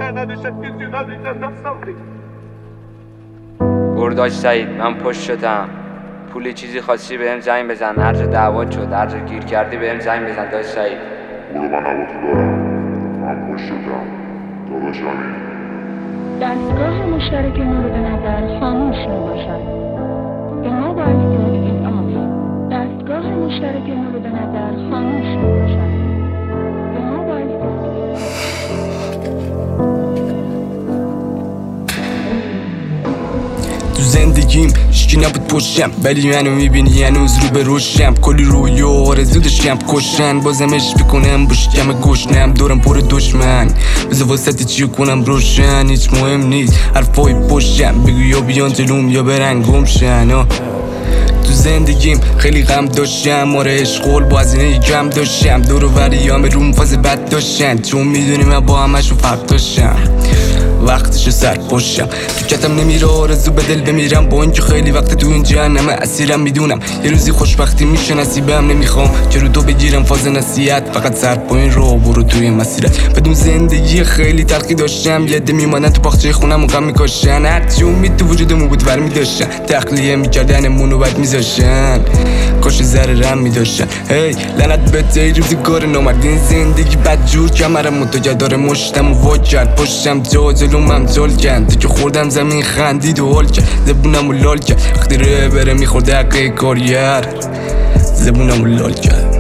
برداش سعید، من پشت شدم. پولی چیزی خواستی بهم زنگ بزن، هر جا دعوات شد، هر جا گیر کردی بهم زنگ بزن داش سعید. برو، من هواتو دارم. من پشت شدم داداش امین. دستگاه مشترک مورد نظر خاموش میباشد. The mobile phone is off. دستگاه مشترک مورد نظر خاموش میباشد. The mobile phone is off. تو زندگیم هیچکی نبود پشتم، ولی منو میبینی هنوز رو به رشدم. کلی رویا و آرزو داشتم کشتن، بازم عشق میکنم با شکم گشنم. دورم پر دشمن، بذار واسطی چیو کنم روشن. هیچ مهم نیست حرفای پشتم، بگو یا بیان جلوم یا برن گمشن. تو زندگیم خیلی غم داشتم، آره عشق با هزینه کم داشتم. دور و وریام روم فاز بد داشتن، چون میدونی من با همشون فرق داشتم. وقتشو سر پشتم تو کتم نمیره آرزو به دل بمیرم، با اینکه خیلی وقت تو این جهنمه اسیرم. میدونم یه روزی خوشبختی میشه نصیبم، نمیخوام که رو تو بگیرم فاز نصیحت. فقط سر پایین رو برو توی مسیرت. بدون زندگی خیلی تلخی داشتم، یه عده میمانن تو باغچه خونم و غم میکاشن. هرچی امید تو وجودمون بود ور میداشتن، تخلیه میکردنمون و بد میذاشتن. کاش ذره رم میداشتن. هی لعنت به تی روزگار نامردین، زندگی بدجور کمرم متوجه داره مشتم و وا کرد. پشتم جا جلومم جال کند، تو که خوردم زمین خندید و حال کرد. زبونم و لال کرد وقتی ره بره میخورده حقه کارگر. زبونم و لال کرد.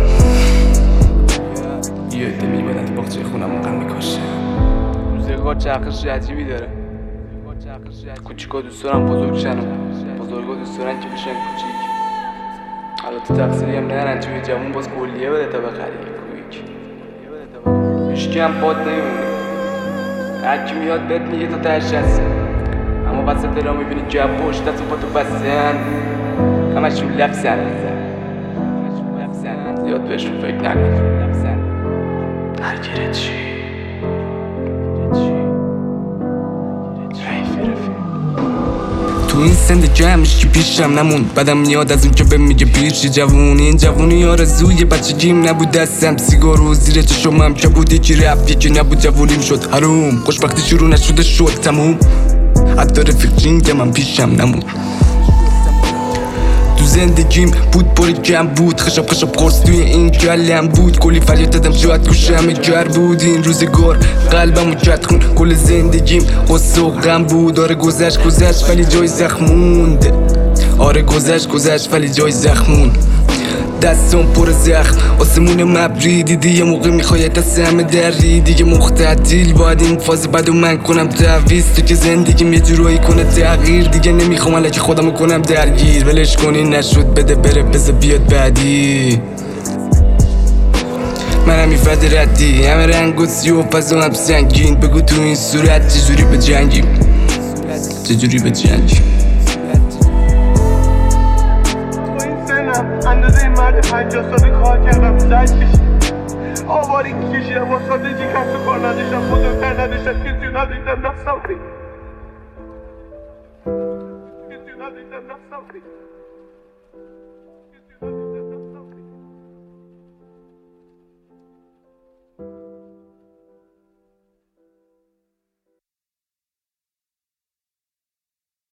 یه عده میبادن تو باغچه خونم و غم میکاشن. روزگار چرخش عجیبی داره. کوچیکا دوست دارن بزرگ شن و بزرگا دوست دارن که بشن کوچیک. البته تقصیری هم نرن، توی جوون باز کلیه بده تا بخری کویک. هیچکی هم باد نمیمونه، هرکی میاد بهت میگه تا تهش هست. اما وسط را میبینی که پشت دست و پا تو بستن، همشون لفظن. زیاد بهشون فکر نکن. درگیره چی؟ تو این زندگی همیشه پیشم نمون، بدم میاد از اون که بهم میگه پیشی جوونی. این جوونی آرزوی بچگیم نبود، دستم سیگار و زیر چشمم که بود. یکی رفت یکی نبود، جوونیم شد حروم. خوشبختی شروع نشده شد تموم، حتی رفیقین که من پیشم نمون. تو زندگیم بود پری کم بود، خشب قرص توی این کلم بود. کلی فریاد دادم شاید گوشم گر بود. این روزگار قلبمو کرد خون، کل زندگیم غصه و غم بود. آره گذشت ولی جای زخموند. آره گذشت ولی جای زخمون. دستم پر زخم، آسمون مبری دیدی. یه موقع میخوای دست همه دری دیگه مختدیل. باید این فاز بدو من کنم تعویز، تو که زندگیم یه جورایی کنه تغییر. دیگه نمیخوام الکی خودمو کنم درگیر. ولش کنی نشد بده بره، بذار بیاد بعدی. من همی فد ردی، همه رنگ و سیاه و فضا هم سنگین. بگو تو این صورت چجوری به جنگیم، چجوری به جنگیم. اندازه این مرد 50 ساله کار کردم، زد کشید، آواری کشیدم، با سادگی کسب و کار نداشتم، بزرگتر نداشتم، کسی نداشتم، نفسم